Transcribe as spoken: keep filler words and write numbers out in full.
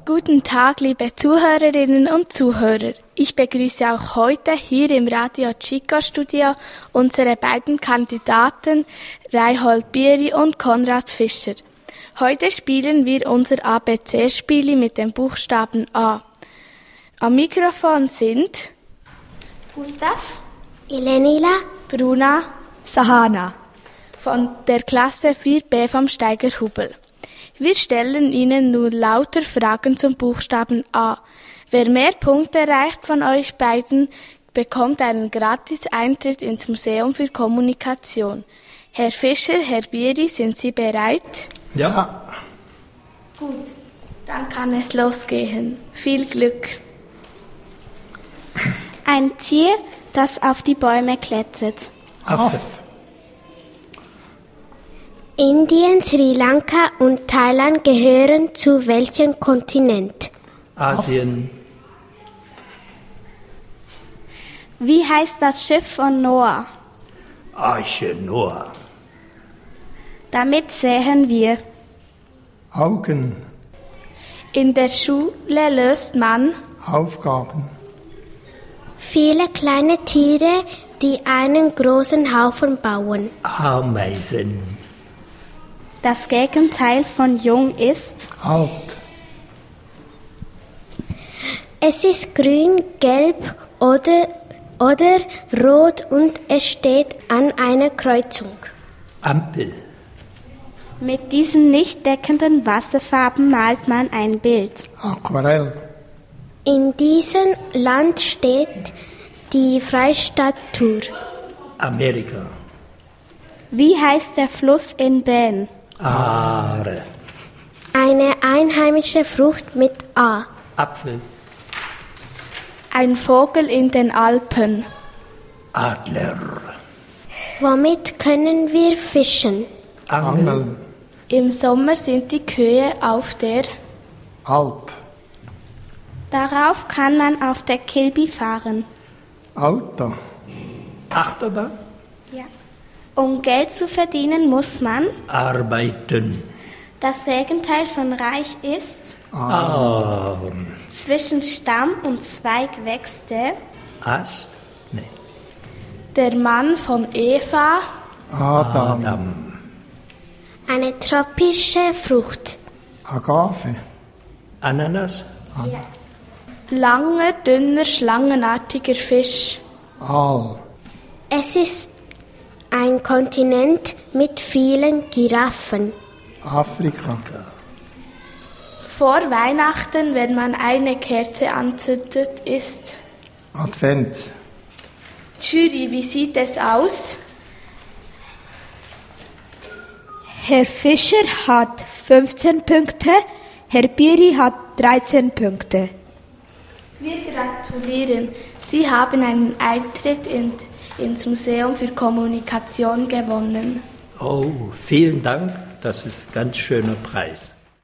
Guten Tag, liebe Zuhörerinnen und Zuhörer. Ich begrüße auch heute hier im Radio Chico Studio unsere beiden Kandidaten Reinhold Bieri und Konrad Fischer. Heute spielen wir unser A B C-Spiel mit dem Buchstaben A. Am Mikrofon sind Gustav, Elenila, Bruna, Sahana von der Klasse vier B vom Steigerhubel. Wir stellen Ihnen nun lauter Fragen zum Buchstaben A. Wer mehr Punkte erreicht von euch beiden, bekommt einen Gratis-Eintritt ins Museum für Kommunikation. Herr Fischer, Herr Bieri, sind Sie bereit? Ja. Gut, dann kann es losgehen. Viel Glück. ein Tier, das auf die Bäume klettert. Affe. Indien, Sri Lanka und Thailand gehören zu welchem Kontinent? Asien. Wie heißt das Schiff von Noah? Arche Noah. Damit sehen wir. Augen. In der Schule löst man Aufgaben. Viele kleine Tiere, die einen großen Haufen bauen. Ameisen. Das Gegenteil von jung ist? Alt. Es ist grün, gelb oder, oder rot und es steht an einer Kreuzung. Ampel. Mit diesen nicht deckenden Wasserfarben malt man ein Bild. Aquarell. In diesem Land steht die Freistadt-Tour. Amerika. Wie heißt der Fluss in Bern? Aare. Eine einheimische Frucht mit A. Apfel. ein Vogel in den Alpen. Adler. Womit können wir fischen? Angel. Angel. Im Sommer sind die Kühe auf der Alp. Darauf kann man auf der Kilby fahren. Auto. Achterbahn. Ja. Um Geld zu verdienen, muss man. Arbeiten. Das Gegenteil von reich ist. Arm. Zwischen Stamm und Zweig wächst der. Ast. Nee. Der Mann von Eva. Adam. Adam. Eine tropische Frucht. Agave. Ananas. Langer, dünner, schlangenartiger Fisch. Aal. Es ist ein Kontinent mit vielen Giraffen. Afrika. Vor Weihnachten, wenn man eine Kerze anzündet, ist Advent. Jury, wie sieht es aus? Herr Fischer hat fünfzehn Punkte, Herr Bieri hat dreizehn Punkte. Wir gratulieren. Sie haben einen Eintritt in, ins Museum für Kommunikation gewonnen. Oh, vielen Dank. Das ist ein ganz schöner Preis.